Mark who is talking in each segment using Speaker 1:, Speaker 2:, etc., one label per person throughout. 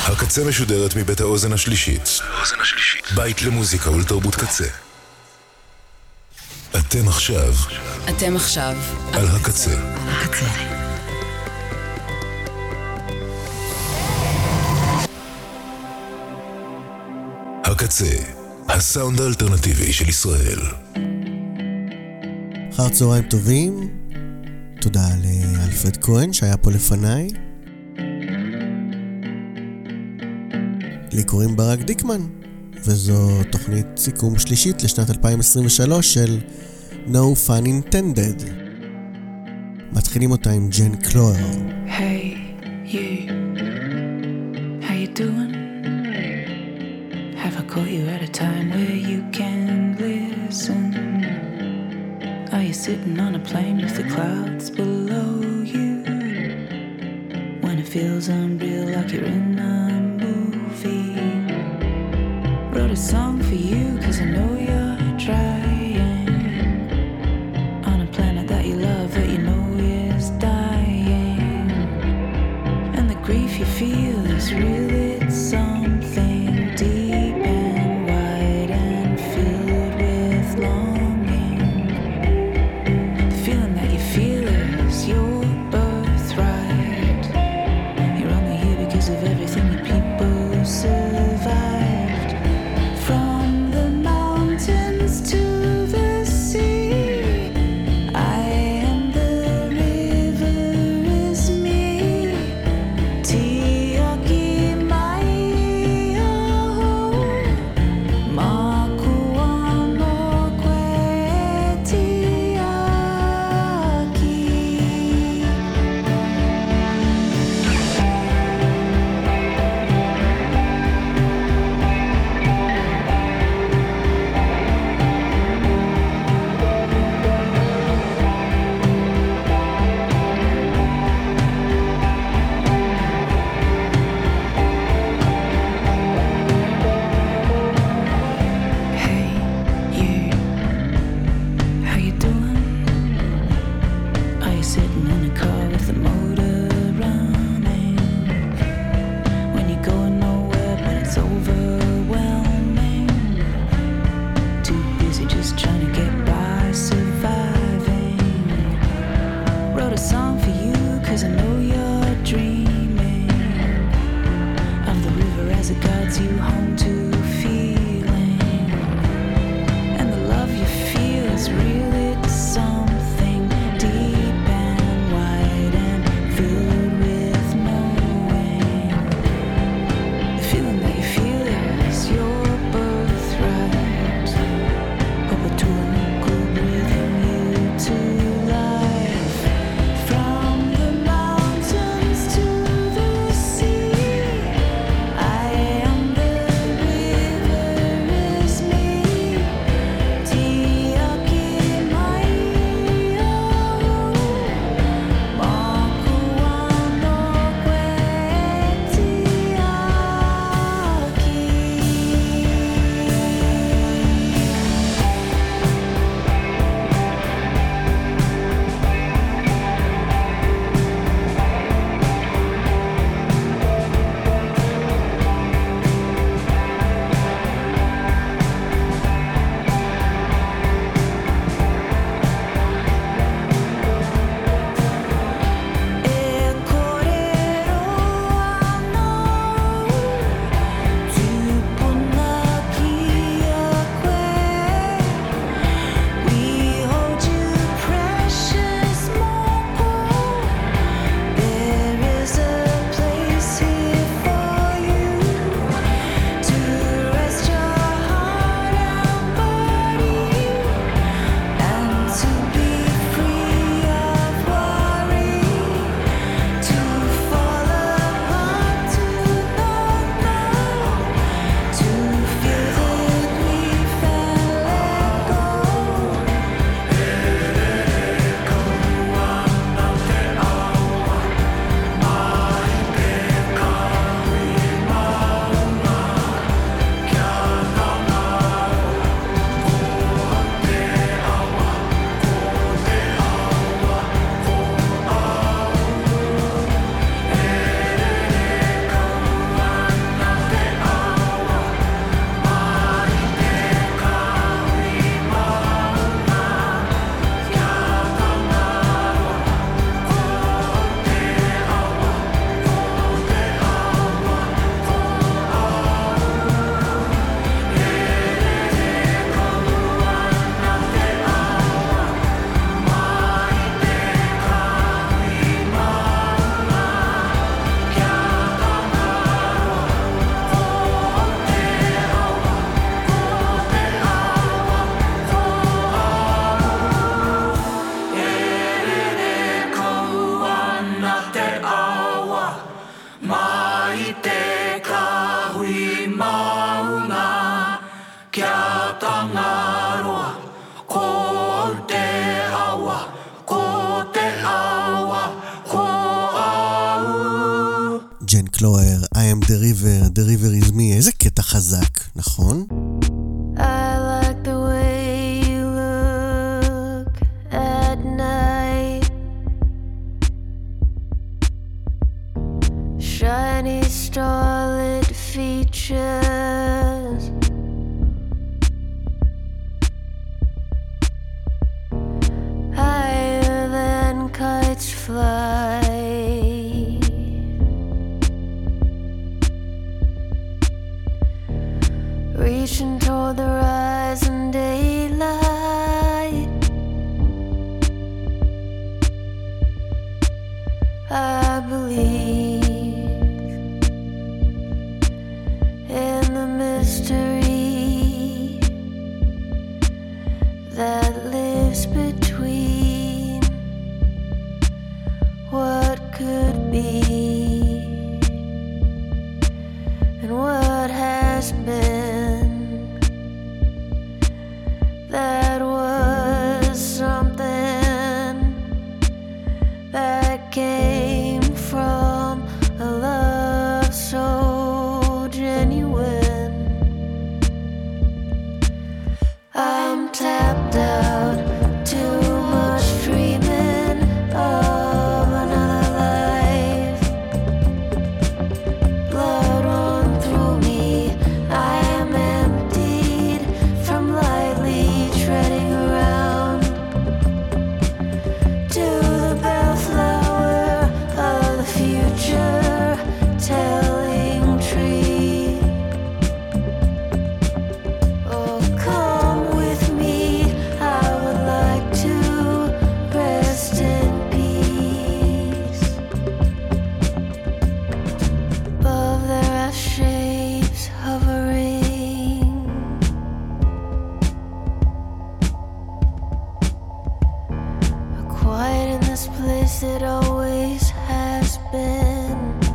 Speaker 1: הקצה משודרת מבית האוזן השלישית. בית למוזיקה ולתרבות קצה. אתם עכשיו על הקצה. הקצה, הסאונד האלטרנטיבי של ישראל.
Speaker 2: אחר צהריים טובים, תודה לאלפרד כהן שהיה פה לפניי. לי קוראים ברק דיקמן, וזו תוכנית סיכום שלישית לשנת 2023 של No Fun Intended. מתחילים אותה עם ג'ן קלואר.
Speaker 3: Hey, you, how you doing? Have I caught you at a time where you can listen? Are you sitting on a plane with the clouds below you? When it feels unreal like you're in a movie. Wrote a song for you cause I know you're trying. On a planet that you love that you know is dying. And the grief you feel is real, it's something deep and wide and filled with longing. The feeling that you feel is your birthright. You're only here because of everything you people survived. From the mountains to the sea, I am the river is me. Tiaki mai aho, makuano kwe tiaki. Hey, you, how you doing? Are you sitting in a car with the motor running? When you're going nowhere but it's overwhelming. Too busy just trying to get by, surviving. Wrote a song for you cause I know you're dreaming of the river as it guides you home to feeling. And the love you feel is real, it's something deep and wide and filled with knowing. The feeling that you feel is your birthright. Perpetual breathing you to life. From the mountains to the sea, I am the
Speaker 4: mai te ka hui maunga kia tangaroa ko te awa ko te awa ko au
Speaker 2: ג'ן קלואר, I am the river, the river is me. איזה קטע חזק, נכון?
Speaker 5: I like the way you look at night. Shiny starlit features. Higher than kites fly. Reaching toward the rising daylight. I believe in the mystery that lives between what could be and what has been. That was something that came from a love so genuine. I'm tapped out, too much dreaming of another life. Blood run through me, I am emptied from lightly treading around to the bellflower of the future telling tree. Oh, come with me, I would like to rest in peace. Above there are shapes hovering, quiet in this place that always has been.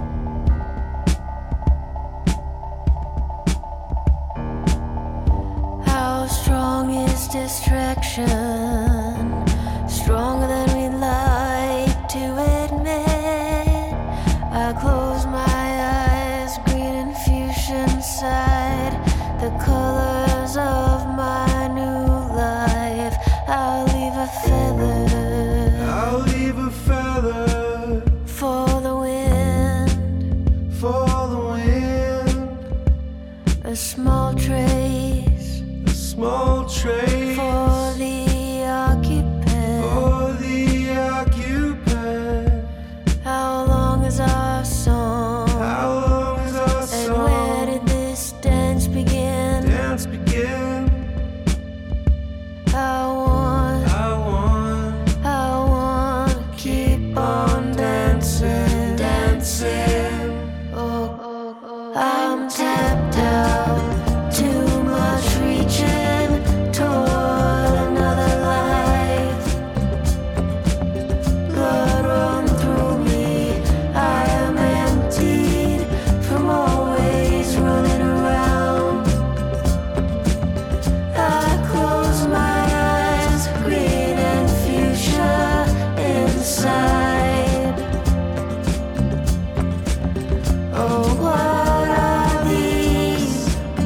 Speaker 5: How strong is distraction? Stronger than we'd like to admit. I close my eyes, green infusion side, the colors of my new life. I'll leave a feather.
Speaker 4: I'll leave a feather
Speaker 5: For the wind,
Speaker 4: for the wind,
Speaker 5: a small trace
Speaker 4: a small trace
Speaker 5: for the occupant.
Speaker 4: for the occupant.
Speaker 5: How long is our song?
Speaker 4: How long is our
Speaker 5: And where
Speaker 4: song?
Speaker 5: did this dance begin?
Speaker 4: Dance begin.
Speaker 5: I want to keep on dancing, dancing. Oh, I'm tapped out, too much reaching toward another life. Blood run through me, I am emptied from always running around. I close my eyes, green and fuchsia inside. Oh, what are these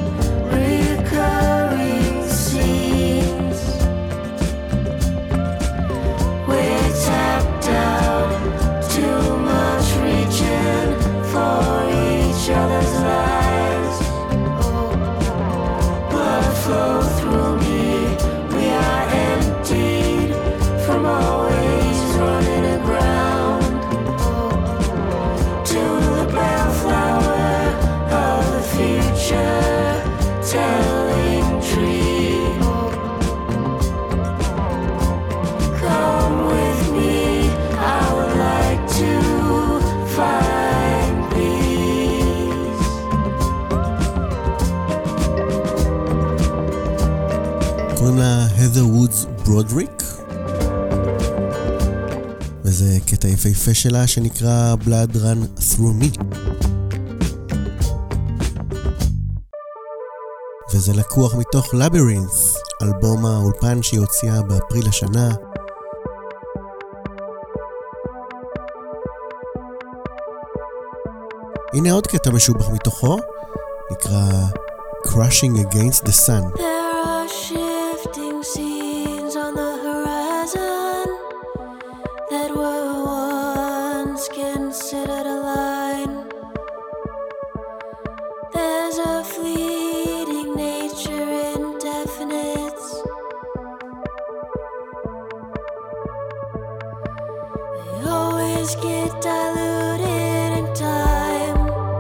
Speaker 5: recurring scenes? We're tapped out, too much reaching for each other's lives. Oh, blood flow through me, we are emptied from always running aground. To the bellflower of the future telling tree. Come with me, I would like to find peace.
Speaker 2: קוראים לה Heather Woods Broderick, וזה קטע יפהפה שלה שנקרא Blood Run Through Me. וזה לקוח מתוך Labyrinth, אלבום האולפן שהיא הוציאה באפריל השנה. הנה עוד קטע משובח מתוכו, נקרא Crashing Against the Sun.
Speaker 5: There are shifting scenes on the horizon that were once considered a line. There's a fleeting nature in definites. They always get diluted in time.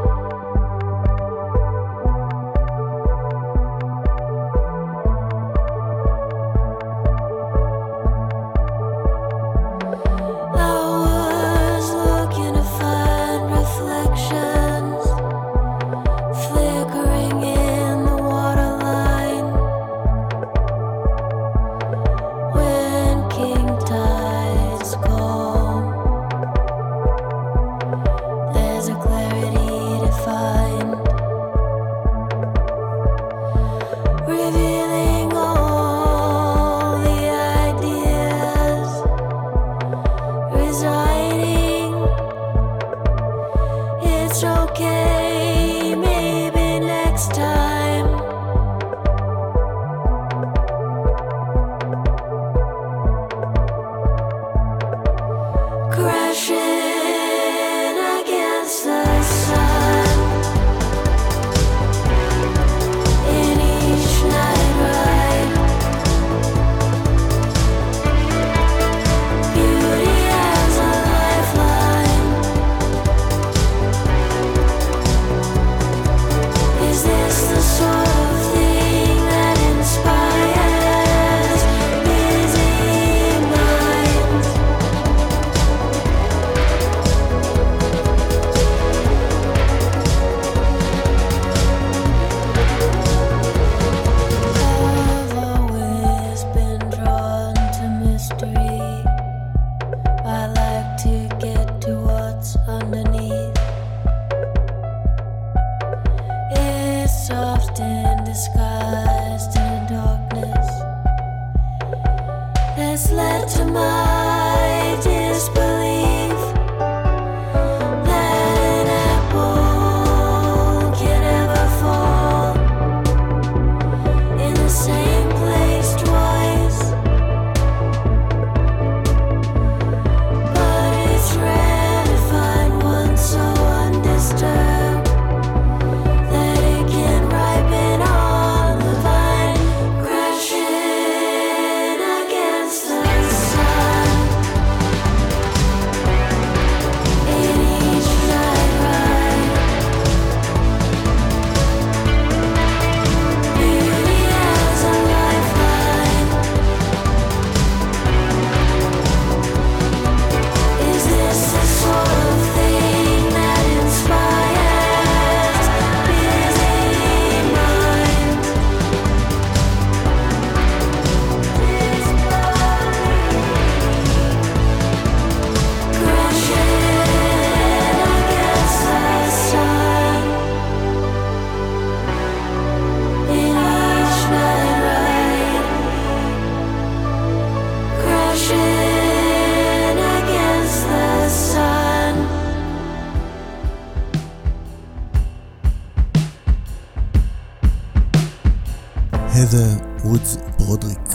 Speaker 2: Heather Woods Broderick.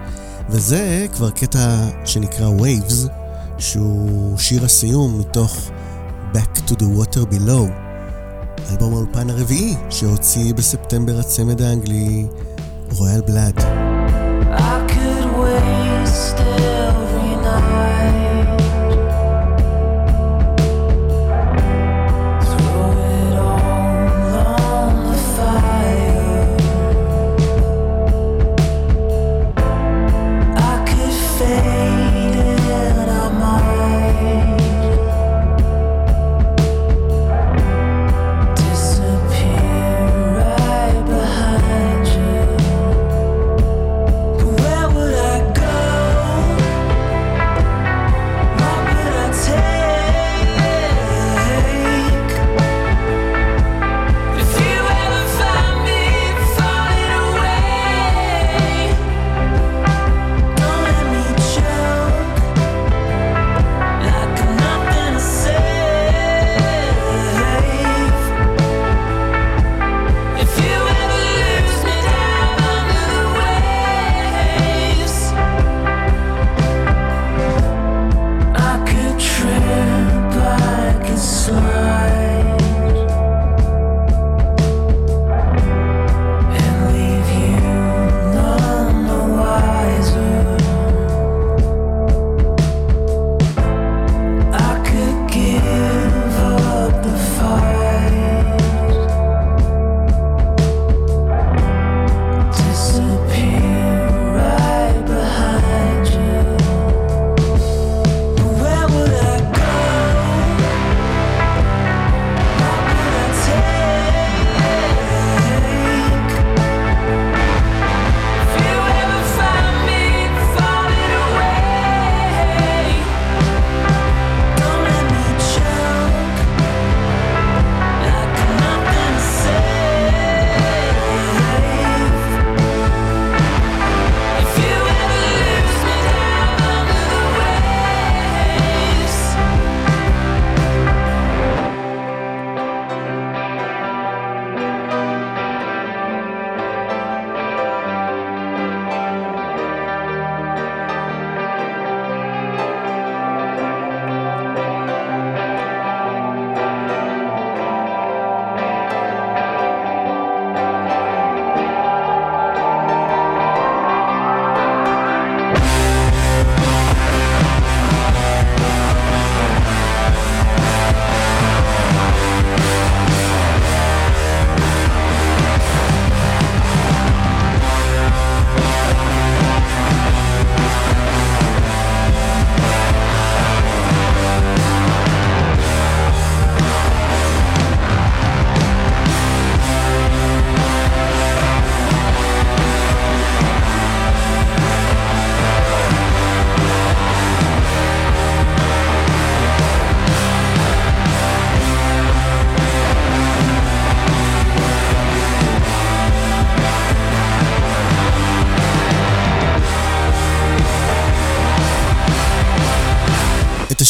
Speaker 2: וזה כבר קטע שנקרא Waves, שהוא שיר הסיום מתוך Back to the Water Below, אלבום האולפן הרביעי שהוציא בספטמבר הצמד האנגלי רויאל בלאד.
Speaker 3: I could waste every night, throw it all on the fire. I could fade in our mind, disappear right behind you.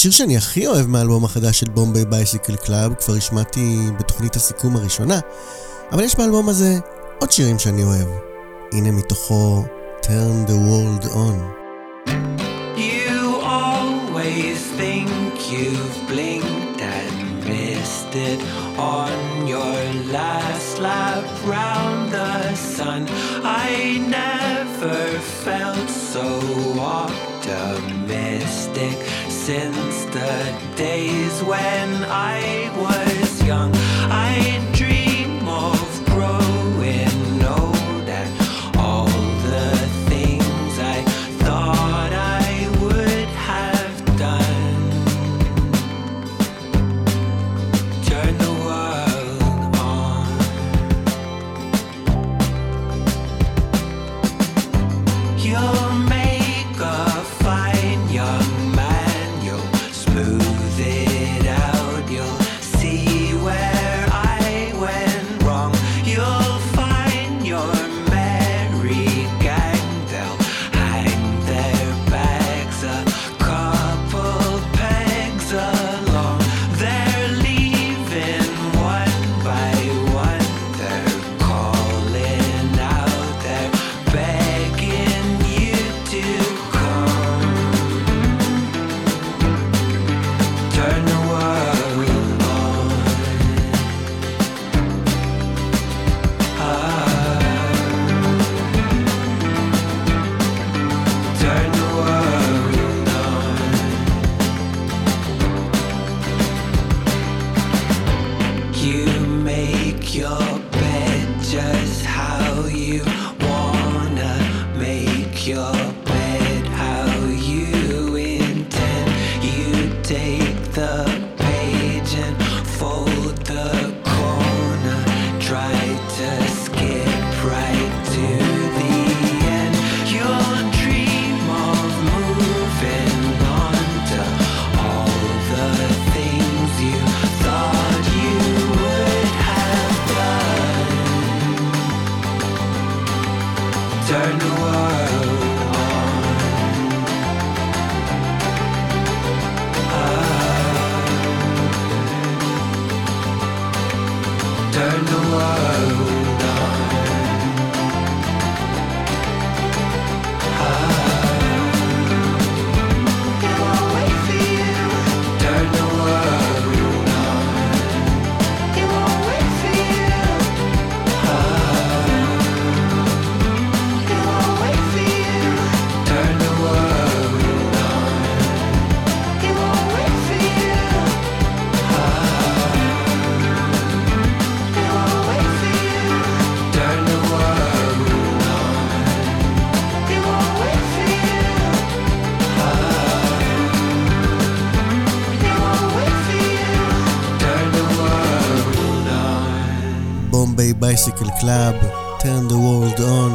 Speaker 2: השיר שאני הכי אוהב מהאלבום החדש של בומביי בייסיקל קלאב, כבר השמעתי בתוכנית הסיכום הראשונה, אבל יש באלבום הזה עוד שירים שאני אוהב. הנה מתוכו Turn the World On.
Speaker 6: You always think you've blinked and missed it on your last lap round the sun. I never felt so optimistic since the days when I was young. I dream of growing old and all the things I thought I would have done. Turn the world on. You'll make a fine young man. You'll smooth it out. You'll see where I went wrong. You'll find your merry gang. They'll hang their bags a couple pegs along. They're leaving one by one. They're calling out. They're begging you to come. Turn the world on. Turn the world on. You make your bed just how you wanna make your bed, how you intend. You take the page and fold the corner. Try to skip right to the end. You'll dream of moving on to all the things you thought you would have done. Turn the world on. Turn the world on.
Speaker 5: It won't wait for you.
Speaker 6: Turn the world on.
Speaker 5: It won't wait for you. It won't wait for you.
Speaker 6: Turn the world on.
Speaker 5: It won't wait for you. It won't wait for you.
Speaker 6: Turn the world on.
Speaker 5: It won't wait for you. It won't wait for you.
Speaker 6: Turn the world on.
Speaker 2: בומביי בייסיקל קלאב, Turn the World On.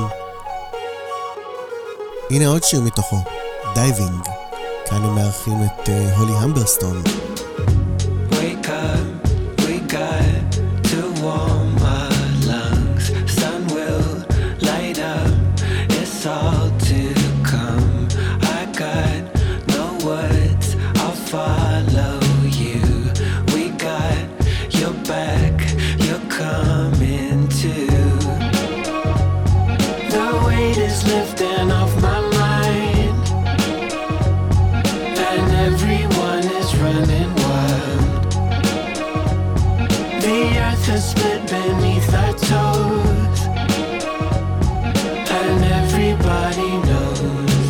Speaker 2: הנה עוד שיר מתוכו, דייבינג. כאן הם מארחים את הולי המברסטון.
Speaker 6: Wake up, we got to warm our lungs. Sun will light up, it's all to come. I got no words, I'll follow you. We got your back, you're coming too. The weight is lifting off my mind, and everyone is running wild. The earth is split beneath our toes, and everybody knows.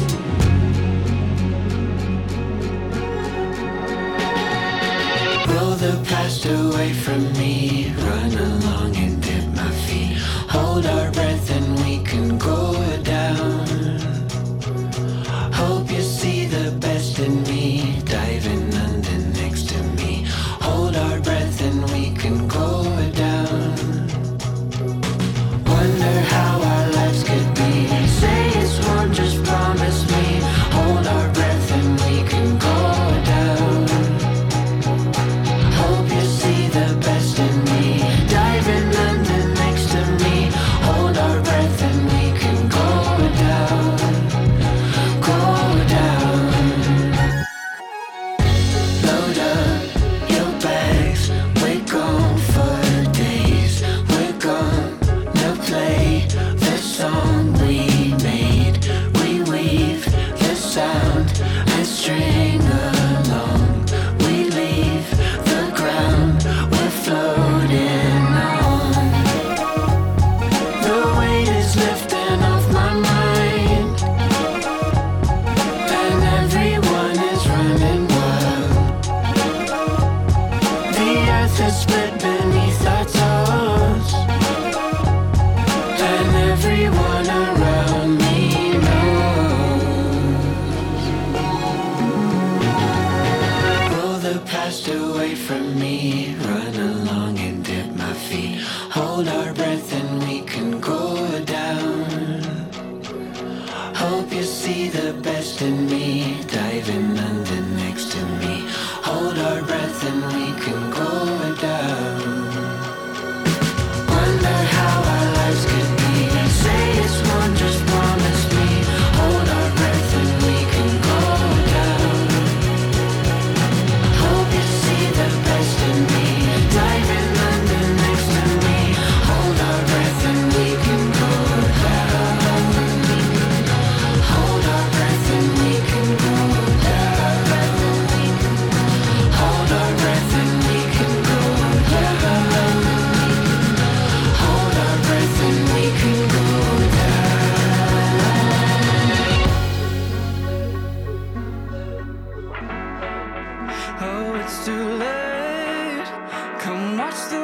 Speaker 6: Roll the past away from me, run along and dip my feet. Hold our breath and we can go down. Hope you see the best in me, diving under next to me. Hold our breath and we can go down.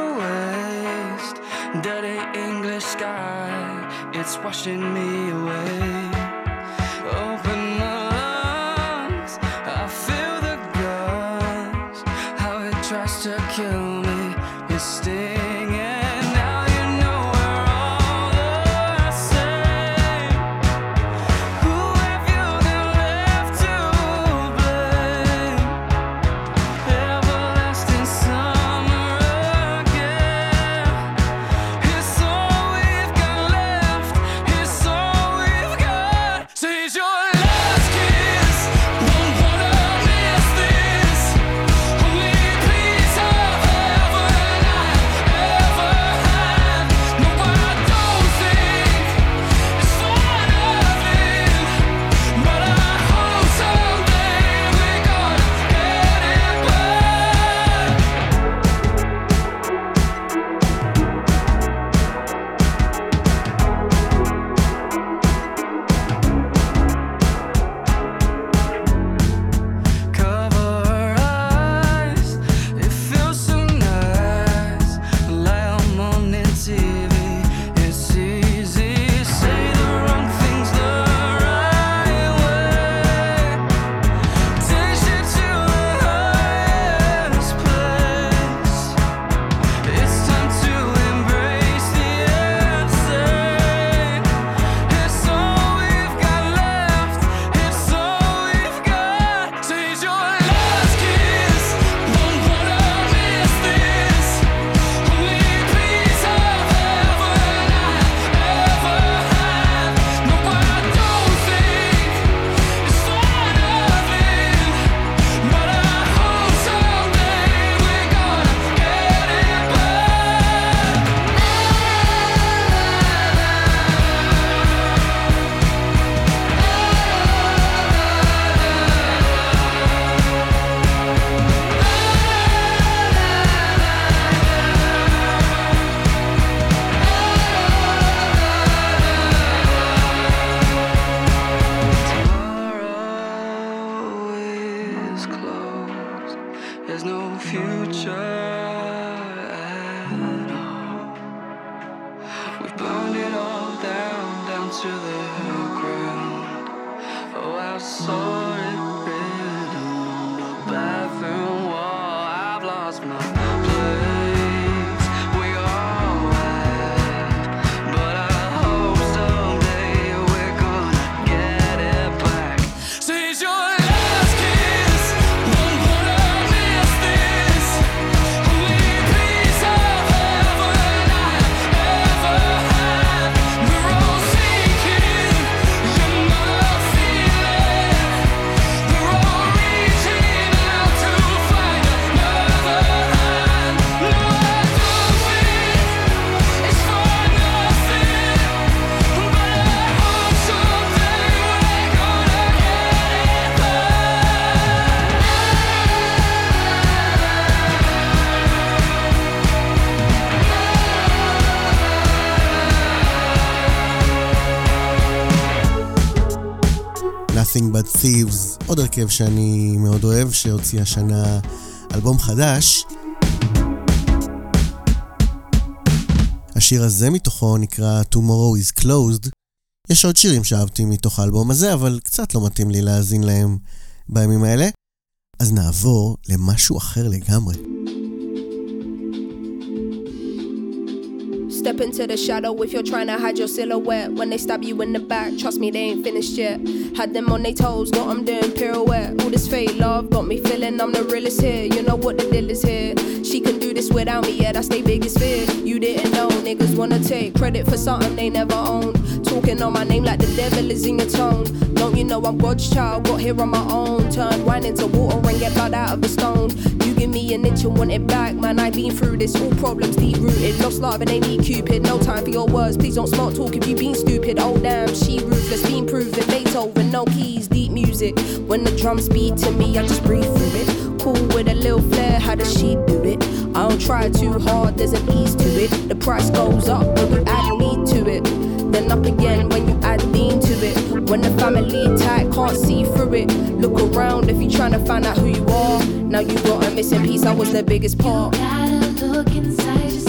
Speaker 7: waste. Dirty English sky, it's washing me away. Open the lungs, I feel the guns. How it tries to kill me is stinging. Now you know we're all the same. Who have you got left to blame? Everlasting summer again. It's all we've got left. It's all we've got. So here's your last kiss. Don't wanna miss this. Only piece of heaven I ever had. No, I don't think it's for nothing, but I hope someday we're gonna get it back. Cover her eyes, it feels so nice. Like I'm on TV, it's easy. Say the wrong things the right way. Takes you to the highest place. It's time to embrace the insane. It's all we've got left. It's all we've got. So here's your last kiss. Don't wanna miss this. Only piece of heaven I ever had. No, I don't think it's for nothing, but I hope someday we're gonna get it back. Tomorrow is closed. There's no future at all. We've burned it all down to the ground. Oh, I saw it written on the bathroom wall. I've lost my place. We all have, but I hope someday we're gonna get it back. So here's your last kiss. Don't wanna miss this. Only piece of heaven I ever had. We're all sinking, you're not feeling. We're all reaching out to find another hand. No, I don't think it's for nothing, but I hope someday we're gonna get it back.
Speaker 2: Nothing but thieves, עוד הרכב שאני מאוד אוהב, שהוציא השנה אלבום חדש. השיר הזה מתוכו נקרא Tomorrow is Closed. יש עוד שירים שאהבתי מתוך האלבום הזה, אבל קצת לא מתאים לי להאזין להם בימים האלה. אז נעבור למשהו אחר לגמרי.
Speaker 8: Step into the shadow if you're trying to hide your silhouette. When they stab you in the back, trust me, they ain't finished yet. Had them on their toes, got them doing pirouette. All this fake love got me feeling I'm the realest here. You know what the deal is here. She can do this without me, yeah, that's their biggest fear. You didn't know, niggas wanna take credit for something they never owned. Talking on my name like the devil is in your tone. Don't you know I'm God's child, got here on my own. Turn wine into water and get blood out of a stone. You give me an inch and want it back, man, I've been through this. All problems deep rooted, lost love and they need Cupid. No time for your words, please don't smart talk if you been stupid. Oh damn, she ruthless, been proven. Beethoven, no keys, deep music. When the drums beat to me, I just breathe through it. Cool with a little flair, how does she do it? I don't try too hard, there's an ease to it. The price goes up when you add meat to it. Then up again when you add lean to it. When the family tight, can't see through it. Look around if you're trying to find out who you are. Now you got a missing piece, I was the biggest part.
Speaker 5: You gotta look inside yourself.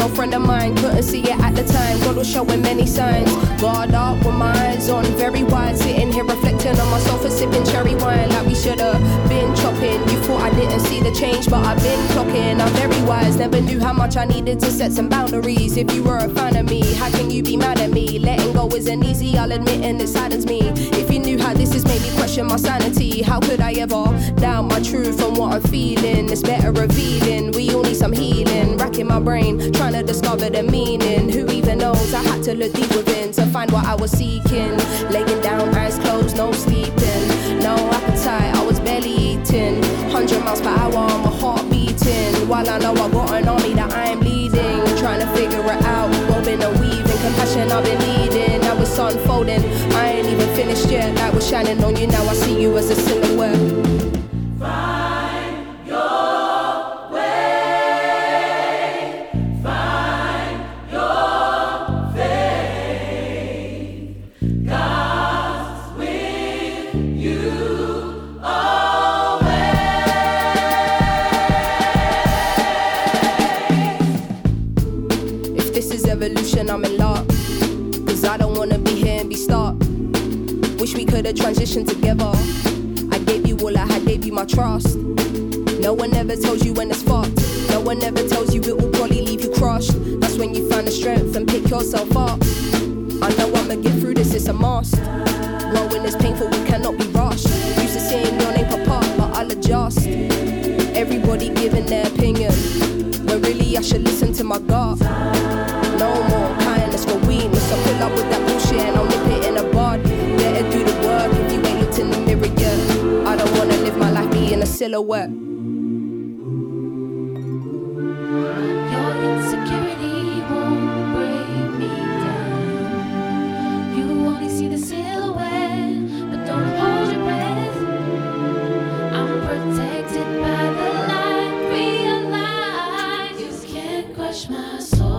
Speaker 8: no friend of mine. Couldn't see it at the time, God was showing many signs. Guard up with my eyes on, very wide. Sitting here reflecting on myself and sipping cherry wine. Like we should've been chopping. You thought I didn't see the change, but I've been clocking. I'm very wise, never knew how much I needed to set some boundaries. If you were a fan of me, how can you be mad at me? Letting go isn't easy, I'll admit, and it saddens me. If you knew how this has made me question my sanity, how could I ever doubt my truth and what I'm feeling? It's better revealing, we all need some healing. Racking my brain, trying to discover the meaning. Who even knows? I had to look deep within to find what I was seeking. Laying down, eyes closed, no sleeping, no appetite, I was barely eating. 100 miles per hour, my heart beating. While I know I got an army that I am leading, trying to figure it out, woven and weaving. Compassion I've been needing, now it's unfolding. I ain't even finished yet, light was shining on you. Now I see you as a silhouette. I'm in luck, cause I don't wanna be here and be stuck. Wish we could've transitioned together. I gave you all I had, gave you my trust. No one ever tells you when it's fucked. No one ever tells you it will probably leave you crushed. That's when you find the strength and pick yourself up. I know I'ma get through this, it's a must. Growing is painful, we cannot be rushed. Used to seeing your name pop up, but I'll adjust. Everybody giving their opinion, but really I should listen to my gut. No more kindness for weakness. I pull up with that bullshit and I'll nip it in a bud. Better do the work if you ain't looked in the mirror yet. I don't wanna live my life being a silhouette.
Speaker 5: Your insecurity won't break me down. You only see the silhouette, but don't hold your breath. I'm protected by the light. Realize you can't crush my soul.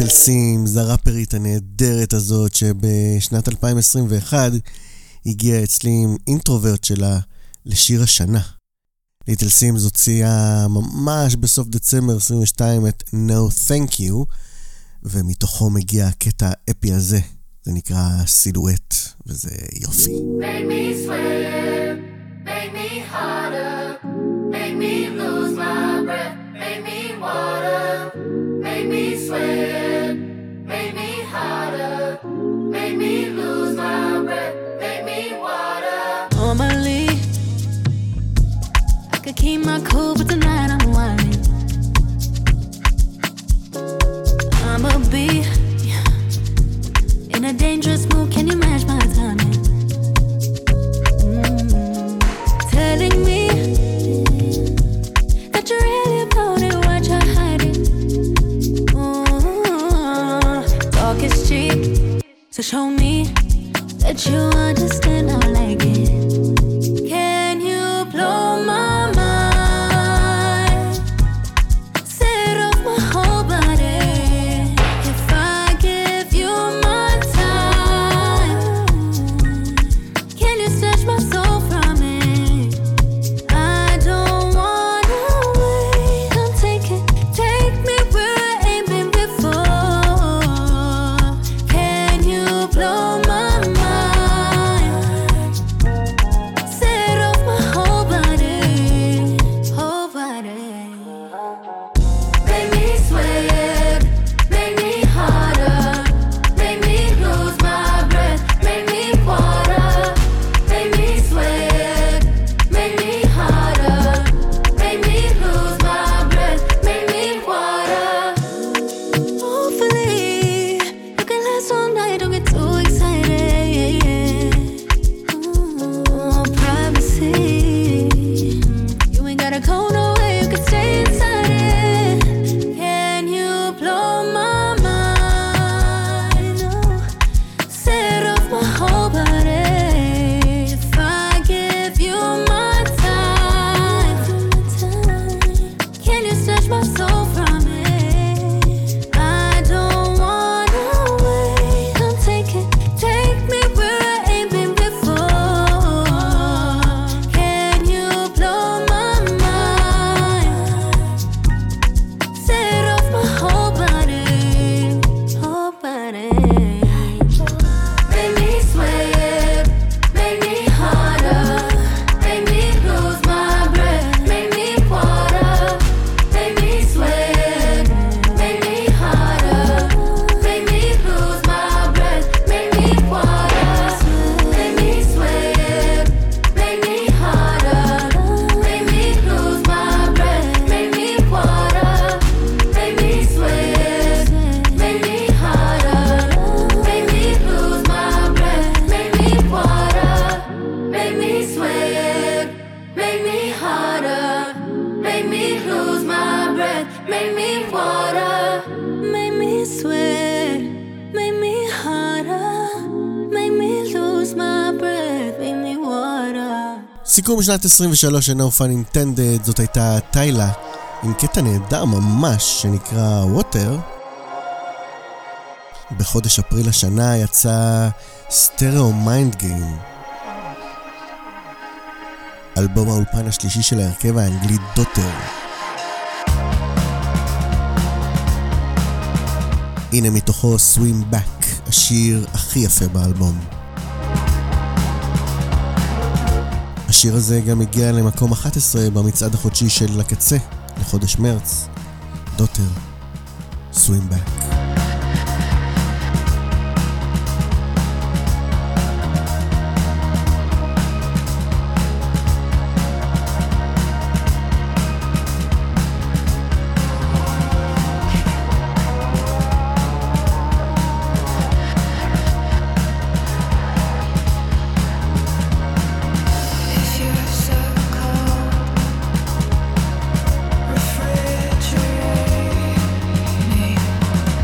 Speaker 2: ליטל סימס, הראפרית הנהדרת הזאת שבשנת 2021 הגיעה אצלי עם אינטרוברט שלה לשיר השנה. ליטל סימס הוציאה ממש בסוף דצמבר 22 את No Thank You, ומתוכו מגיע הקטע האפי הזה, זה נקרא סילואט, וזה יופי.
Speaker 5: Make me sweat, make me harder, make me lose my breath, make me water, make me sweat, make me harder, make me lose my breath, make me water.
Speaker 9: Normally, I could keep my cool, but tonight I'm whining. I'ma be in a dangerous mood, can you match my timing? Telling me that you really about it, what you're hiding. Talk is cheap, so show me that you understand how I like it. Can you blow my mind? Set off my whole body. If I give you my time, can you snatch my soul from it? I don't wanna wait. Come take it, take me where I ain't been before. Can you blow my mind? Set off my whole body, whole body.
Speaker 5: Make me sweat, make me harder, make me lose my breath, make me water, make me sweat, make me harder, make me lose my breath, make me water.
Speaker 9: Hopefully, you can last all night, don't get too excited. Privacy, you ain't gotta go nowhere, you can stay inside it. Can you blow my mind? Set off my whole body. If I give you my time, can you snatch my soul from it? I don't wanna wait. Come take it, take me where I ain't been before. Can you blow my mind? Set off my whole body, whole body.
Speaker 5: Make me sweat, make me harder, make me lose my breath, make me water, make me sweat, make me harder, make me lose my breath, make me water, make me sweat, make me harder, make me lose my breath, make me water, make me sweat, make me harder, make me lose my breath, make me water, make me sweat, make me harder, make me lose my breath, make me water.
Speaker 9: Make me sweat, make me harder, make me lose my breath, make me water.
Speaker 2: סיכום שנת 23 של No Fun Intended, זאת הייתה טיילה עם קטע נהדר ממש שנקרא Water. בחודש אפריל השנה יצא סטריאו מיינד גיים, אלבום האולפן השלישי של ההרכב האנגלי דוטר. הנה מתוכו Swim Back, השיר הכי יפה באלבום. השיר הזה גם הגיע למקום 11 במצעד החודשי של הקצה לחודש מרץ. דוטר, Swim Back.
Speaker 3: If you're so cold, refrigerate me.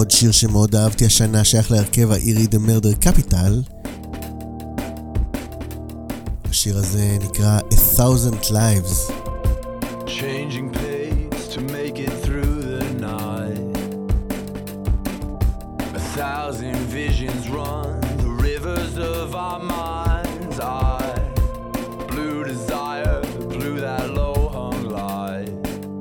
Speaker 2: עוד שיר שמאוד אהבתי השנה שייך להרכב האירי The Murder Capital. השיר הזה נקרא A Thousand Lives.
Speaker 4: Changing pace to make it through the night. 1,000 visions run the rivers of our minds. I blew desire, blew that low-hung light.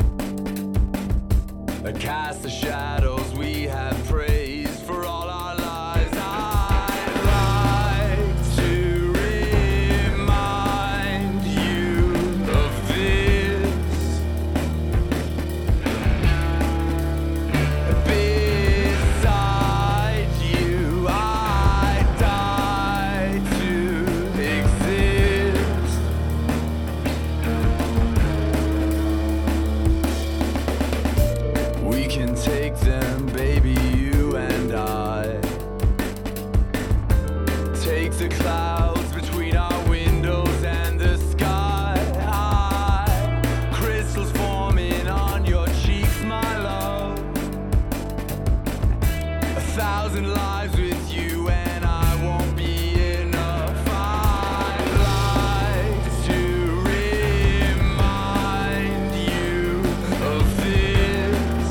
Speaker 4: I cast the shadows we have praised for all our lives. I'd like to remind you of this. Beside you, I died to exist. We can take them, baby, you and I. Take the clouds between our windows and the sky. Crystals forming on your cheeks, my love. 1,000 lives with you and I won't be enough. I'd like to remind you of this.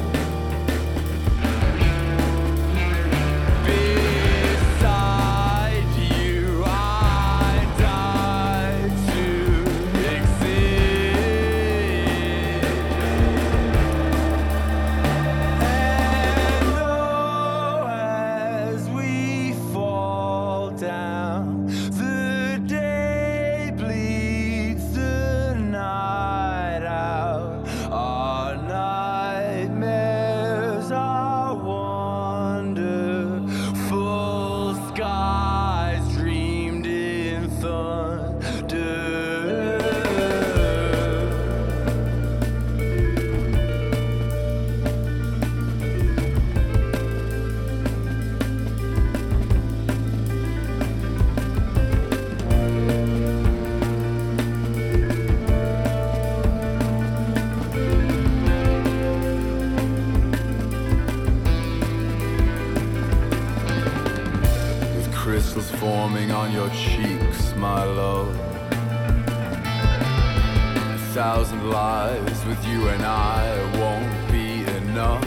Speaker 4: Beside you, I died to exist. And though as we fall down, the day bleeds the night out. Our nightmares are wonderful skies dreamed in thunder. With crystals forming on your cheeks, my love. 1,000 lives with you and I won't be enough.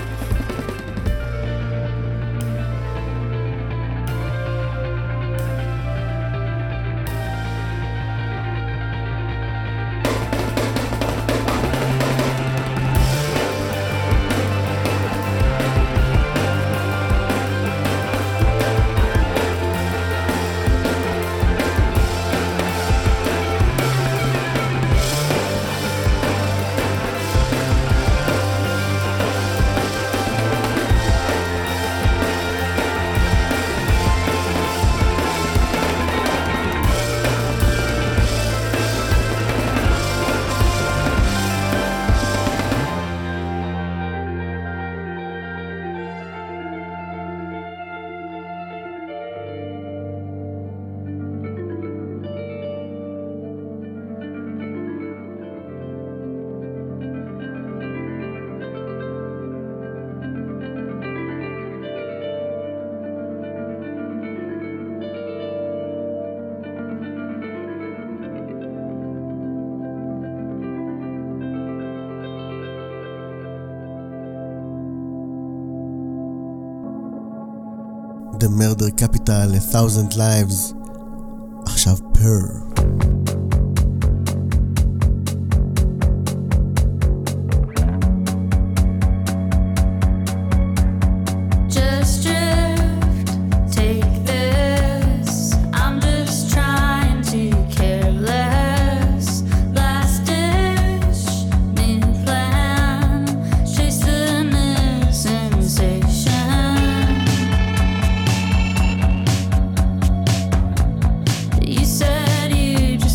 Speaker 2: The Murder Capital, A Thousand Lives. עכשיו פר.
Speaker 9: Just drift, take this. I'm just trying to care less. Last dish, new plan. Chase the new sensation. You said you just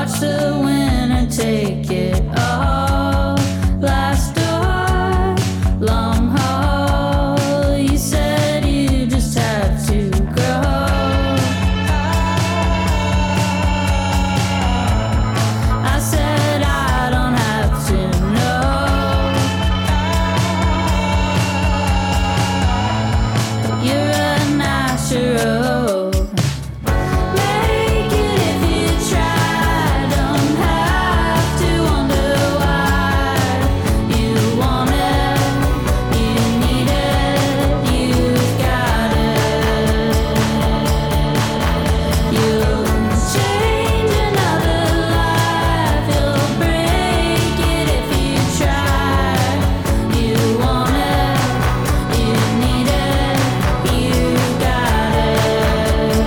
Speaker 9: watch the winner take it all. Last door, long haul. You said you just had to grow. I said I don't have to know. You're a natural. Make it if you try. Don't have to wonder why. You want it, you need it, you've got it. You'll change another life. You'll break it if you try. You want it, you need it, you've got it.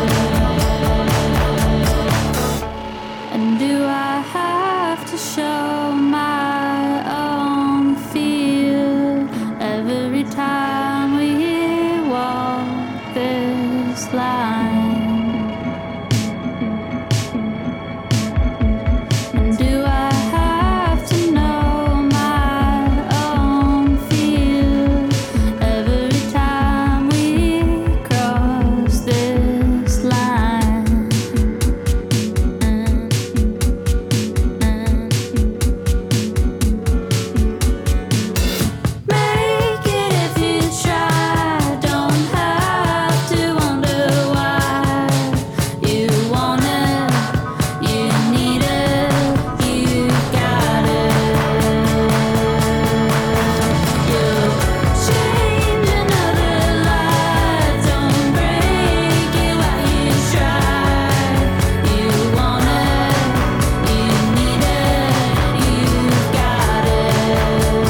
Speaker 9: And do I have to show my own feel every time we walk this line? And do I have to know my own feel every time we cross this line? Make it if you try. Don't have to wonder why. You want it, you need it, you've got it. You'll change another life. Don't break it while you try. You want it, you need it, you've got it.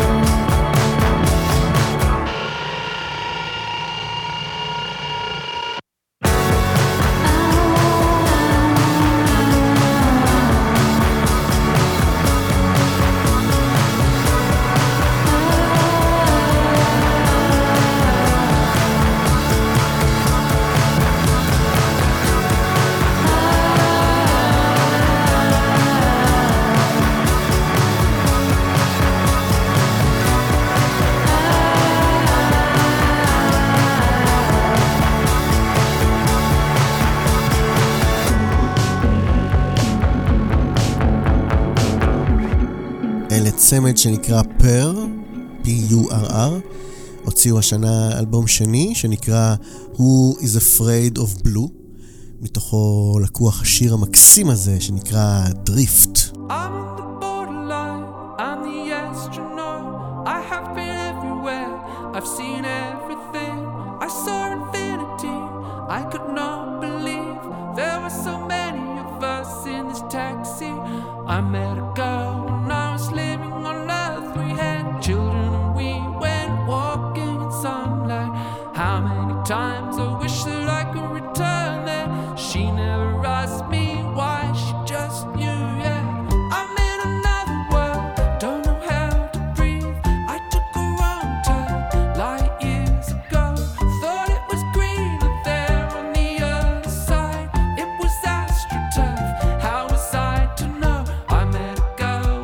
Speaker 2: אלה צמד שנקרא פר, P-U-R-R, הוציאו השנה אלבום שני שנקרא Who is Afraid of Blue, מתוכו לקוח השיר המקסים הזה שנקרא דריפט.
Speaker 7: I'm on the borderline, I'm the astronaut. I have been everywhere, I've seen everything. I saw infinity, I could not believe there were so many of us in this taxi. I met a girl when I was living on earth. We had children and we went walking in sunlight. How many times I wish that I could return there. She never asked me why, she just knew, yeah. I'm in another world, don't know how to breathe. I took a wrong turn light years ago. Thought it was greener there on the other side. It was astroturf, how was I to know? I met a girl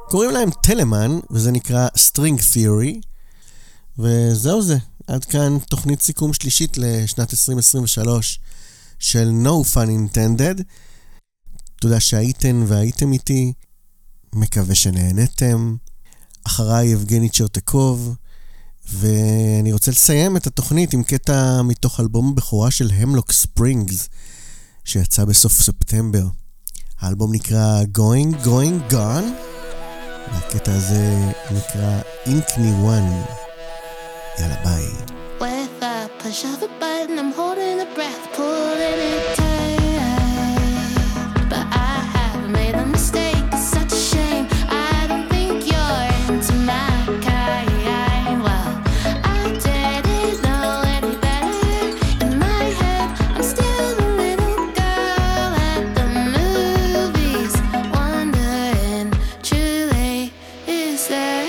Speaker 2: קוראים להם טלמן, וזה נקרא String Theory, וזהו זה. עד כאן תוכנית סיכום שלישית לשנת 2023 של No Fun Intended. תודה שהייתם והייתם איתי, מקווה שנהנתם. אחריי יבגני צ'רטקוב, ואני רוצה לסיים את התוכנית עם קטע מתוך אלבום הבכורה של המלוק ספרינגס, שיצא בסוף ספטמבר. האלבום נקרא Going Going Gone, והקטע הזה נקרא Inkney One. יאללה ביי.
Speaker 5: With a push of a button, I'm holding a breath, pulling it tight. But I have made a mistake, it's such a shame. I don't think you're into my kind. Well, I didn't know any better. In my head, I'm still the little girl at the movies, wondering, truly, is there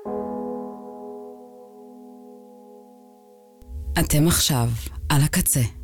Speaker 10: אתם עכשיו על הקצה.